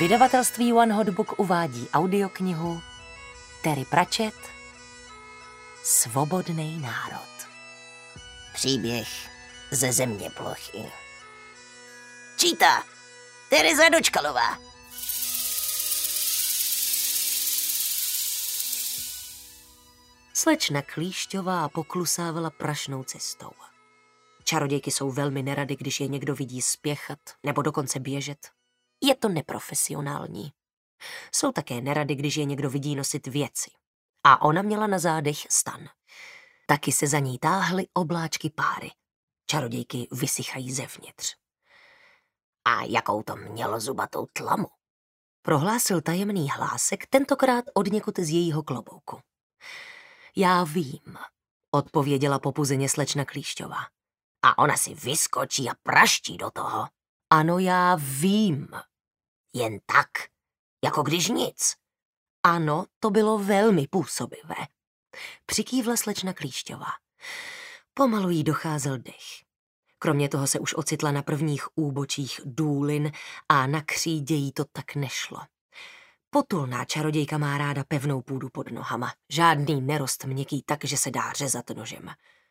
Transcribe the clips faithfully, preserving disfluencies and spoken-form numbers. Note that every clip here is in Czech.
Vydavatelství One Hot Book uvádí audioknihu Terry Pratchett Svobodný národ. Příběh ze země plochy. Čítá Tereza Dočkalová. Slečna Klíšťová poklusávala prašnou cestou. Čarodějky jsou velmi nerady, když je někdo vidí spěchat nebo dokonce běžet. Je to neprofesionální. Jsou také nerady, když je někdo vidí nosit věci. A ona měla na zádech stan. Taky se za ní táhly obláčky páry. Čarodějky vysychají zevnitř. A jakou to mělo zubatou tlamu? Prohlásil tajemný hlásek, tentokrát odněkud z jejího klobouku. Já vím, odpověděla popuzeně slečna Klíšťová. A ona si vyskočí a praští do toho. Ano, já vím. Jen tak, jako když nic. Ano, to bylo velmi působivé. Přikývla slečna Klíšťová. Pomalu jí docházel dech. Kromě toho se už ocitla na prvních úbočích důlin a na křídě jí to tak nešlo. Potulná čarodějka má ráda pevnou půdu pod nohama. Žádný nerost měkký tak, že se dá řezat nožem.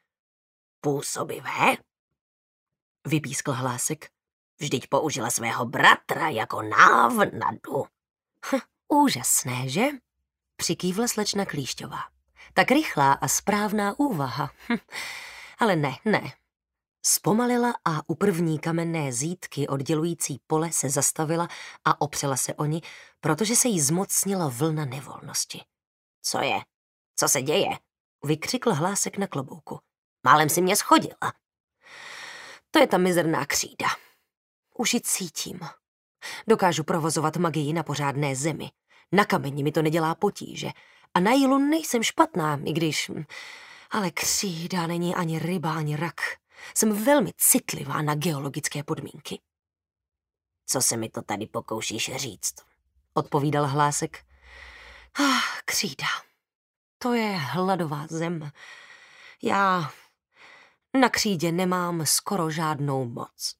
Působivé? Vypískl hlásek. Vždyť použila svého bratra jako návnadu. Hm, úžasné, že? Přikývla slečna Klíšťová. Tak rychlá a správná úvaha. Hm, ale ne, ne. Zpomalila a u první kamenné zítky oddělující pole se zastavila a opřela se o ni, protože se jí zmocnila vlna nevolnosti. Co je? Co se děje? Vykřikl hlásek na klobouku. Málem si mě schodila. To je ta mizerná křída. Už ji cítím. Dokážu provozovat magii na pořádné zemi. Na kameni mi to nedělá potíže. A na jílu nejsem špatná, i když... Ale křída není ani ryba, ani rak. Jsem velmi citlivá na geologické podmínky. Co se mi to tady pokoušíš říct? Odpovídal hlásek. Ah, křída. To je hladová zem. Já na křídě nemám skoro žádnou moc.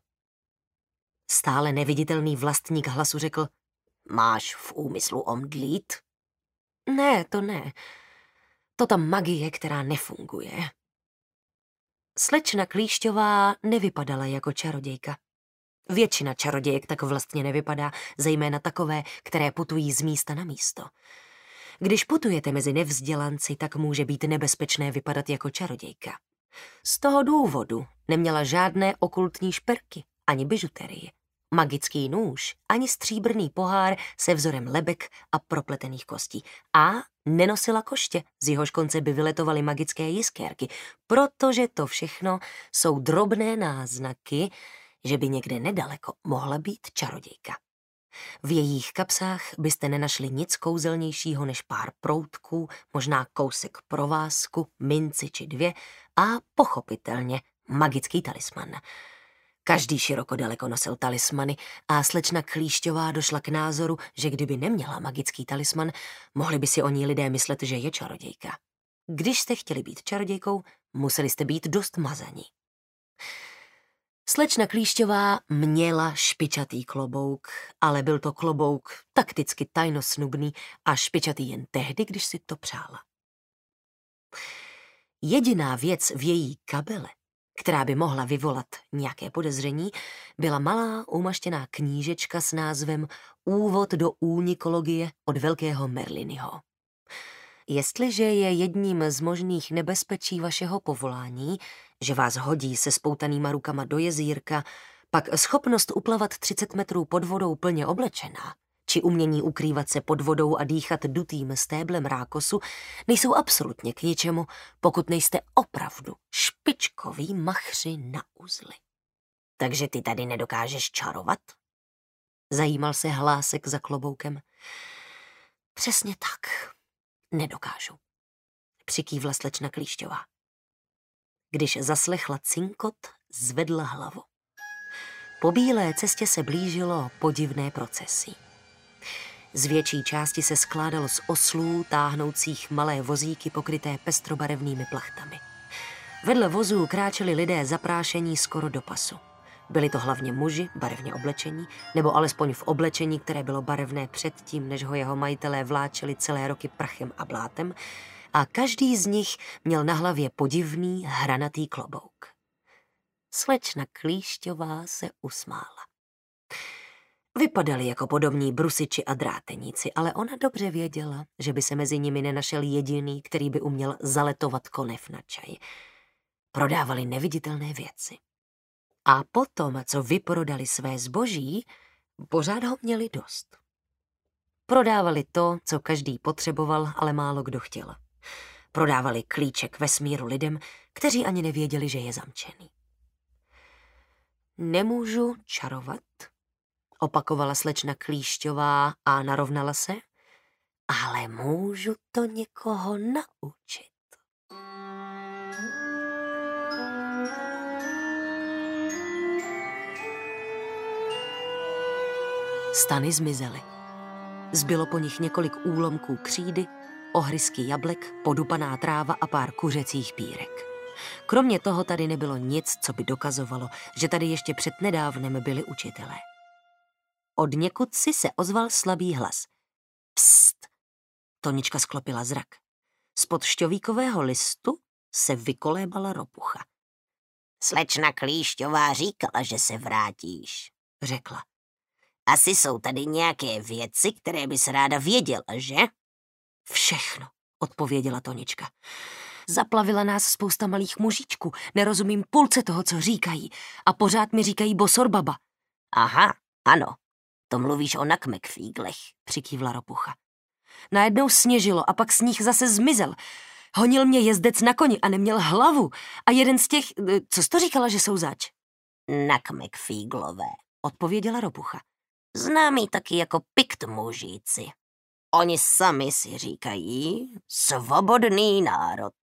Stále neviditelný vlastník hlasu řekl. Máš v úmyslu omdlít? Ne, to ne. To ta magie, která nefunguje. Slečna Klíšťová nevypadala jako čarodějka. Většina čarodějek tak vlastně nevypadá, zejména takové, které putují z místa na místo. Když putujete mezi nevzdělanci, tak může být nebezpečné vypadat jako čarodějka. Z toho důvodu neměla žádné okultní šperky, ani bižuterii, magický nůž, ani stříbrný pohár se vzorem lebek a propletených kostí. A nenosila koště, z jehož konce by vyletovaly magické jiskérky, protože to všechno jsou drobné náznaky, že by někde nedaleko mohla být čarodějka. V jejích kapsách byste nenašli nic kouzelnějšího než pár proutků, možná kousek provázku, minci či dvě a pochopitelně magický talisman. Každý široko daleko nosil talismany a slečna Klíšťová došla k názoru, že kdyby neměla magický talisman, mohli by si o ní lidé myslet, že je čarodějka. Když jste chtěli být čarodějkou, museli jste být dost mazaní. Slečna Klíšťová měla špičatý klobouk, ale byl to klobouk takticky tajnosnubný a špičatý jen tehdy, když si to přála. Jediná věc v její kabele, která by mohla vyvolat nějaké podezření, byla malá umaštěná knížečka s názvem Úvod do únikologie od velkého Merlinyho. Jestliže je jedním z možných nebezpečí vašeho povolání, že vás hodí se spoutanýma rukama do jezírka, pak schopnost uplavat třicet metrů pod vodou plně oblečená, či umění ukrývat se pod vodou a dýchat dutým stéblem rákosu, nejsou absolutně k ničemu, pokud nejste opravdu špičkoví machři na uzly. Takže ty tady nedokážeš čarovat? Zajímal se hlásek za kloboukem. Přesně tak. Nedokážu. Přikývla slečna Klíšťová. Když zaslechla cinkot, zvedla hlavu. Po bílé cestě se blížilo podivné procesí. Z větší části se skládalo z oslů táhnoucích malé vozíky pokryté pestrobarevnými plachtami. Vedle vozů kráčeli lidé zaprášení skoro do pasu. Byli to hlavně muži, barevně oblečení, nebo alespoň v oblečení, které bylo barevné předtím, než ho jeho majitelé vláčeli celé roky prachem a blátem, a každý z nich měl na hlavě podivný hranatý klobouk. Slečna Klíšťová se usmála. Vypadali jako podobní brusiči a dráteníci, ale ona dobře věděla, že by se mezi nimi nenašel jediný, který by uměl zaletovat konev na čaj. Prodávali neviditelné věci. A potom, co vyprodali své zboží, pořád ho měli dost. Prodávali to, co každý potřeboval, ale málo kdo chtěl. Prodávali klíče k vesmíru lidem, kteří ani nevěděli, že je zamčený. Nemůžu čarovat, opakovala slečna Klíšťová a narovnala se, ale můžu to někoho naučit. Stany zmizely. Zbylo po nich několik úlomků křídy, ohrysky jablek, podupaná tráva a pár kuřecích pírek. Kromě toho tady nebylo nic, co by dokazovalo, že tady ještě před nedávnem byli učitelé. Odněkud si se ozval slabý hlas. Psst! Tonička sklopila zrak. Spod šťovíkového listu se vykolébala ropucha. Slečna Klíšťová říkala, že se vrátíš, řekla. Asi jsou tady nějaké věci, které bys ráda věděla, že? Všechno, odpověděla Tonička. Zaplavila nás spousta malých mužičků, nerozumím půlce toho, co říkají, a pořád mi říkají bosorbaba. Aha, ano, to mluvíš o nakmekfíglech, přikývla ropucha. Najednou sněžilo a pak sníh zase zmizel. Honil mě jezdec na koni a neměl hlavu. A jeden z těch, co jsi to říkala, že jsou zač? Nakmekfíglové, odpověděla ropucha. Známí taky jako piktmužíci. Oni sami si říkají svobodný národ.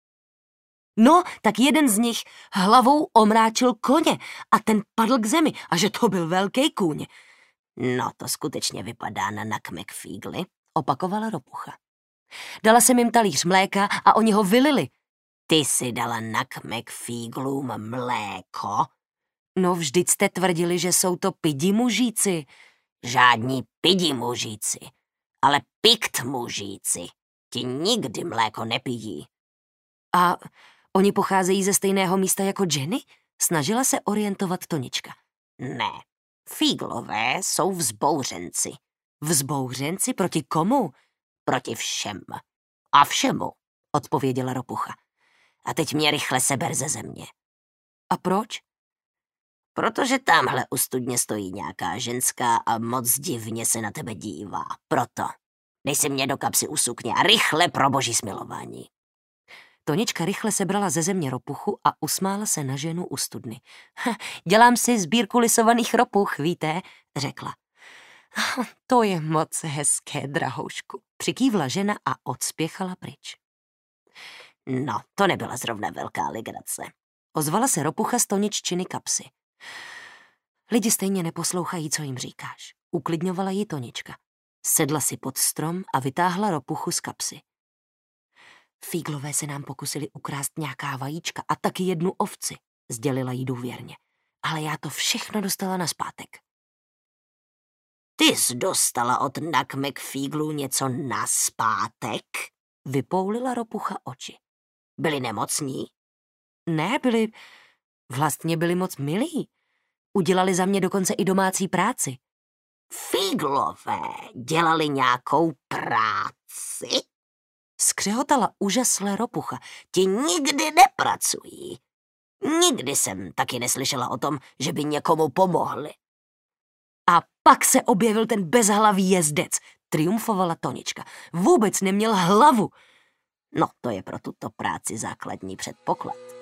No, tak jeden z nich hlavou omráčil koně a ten padl k zemi, a že to byl velký kůň. No, to skutečně vypadá na nakmekfígly, opakovala ropucha. Dala jsem jim talíř mléka a oni ho vylili. Ty si dala nakmekfíglům mléko? No, vždyť jste tvrdili, že jsou to pidi mužíci. Žádní pidi mužíci, ale pikt mužíci. Ti nikdy mléko nepijí. A oni pocházejí ze stejného místa jako Jenny? Snažila se orientovat Tonička. Ne, fíglové jsou vzbouřenci. Vzbouřenci proti komu? Proti všem. A všemu, odpověděla ropucha. A teď mě rychle seber ze země. A proč? Protože tamhle u studně stojí nějaká ženská a moc divně se na tebe dívá. Proto dej si mě do kapsy u sukně a rychle pro boží smilování. Tonička rychle sebrala ze země ropuchu a usmála se na ženu u studny. Dělám si sbírku lisovaných ropuch, víte, řekla. To je moc hezké, drahoušku, přikývla žena a odspěchala pryč. No, to nebyla zrovna velká legrace. Ozvala se ropucha z Toniččiny kapsy. Lidi stejně neposlouchají, co jim říkáš. Uklidňovala ji Tonička. Sedla si pod strom a vytáhla ropuchu z kapsy. Fíglové se nám pokusili ukrást nějaká vajíčka a taky jednu ovci, sdělila jí důvěrně. Ale já to všechno dostala nazpátek. Ty jsi dostala od nakmekfíglů něco nazpátek? Vypoulila ropucha oči. Byli nemocní? Ne, byli... Vlastně byli moc milí. Udělali za mě dokonce i domácí práci. Fíglové dělali nějakou práci? Skřehotala úžasle ropucha. Ti nikdy nepracují. Nikdy jsem taky neslyšela o tom, že by někomu pomohli. A pak se objevil ten bezhlavý jezdec, triumfovala Tonička. Vůbec neměl hlavu. No, to je pro tuto práci základní předpoklad.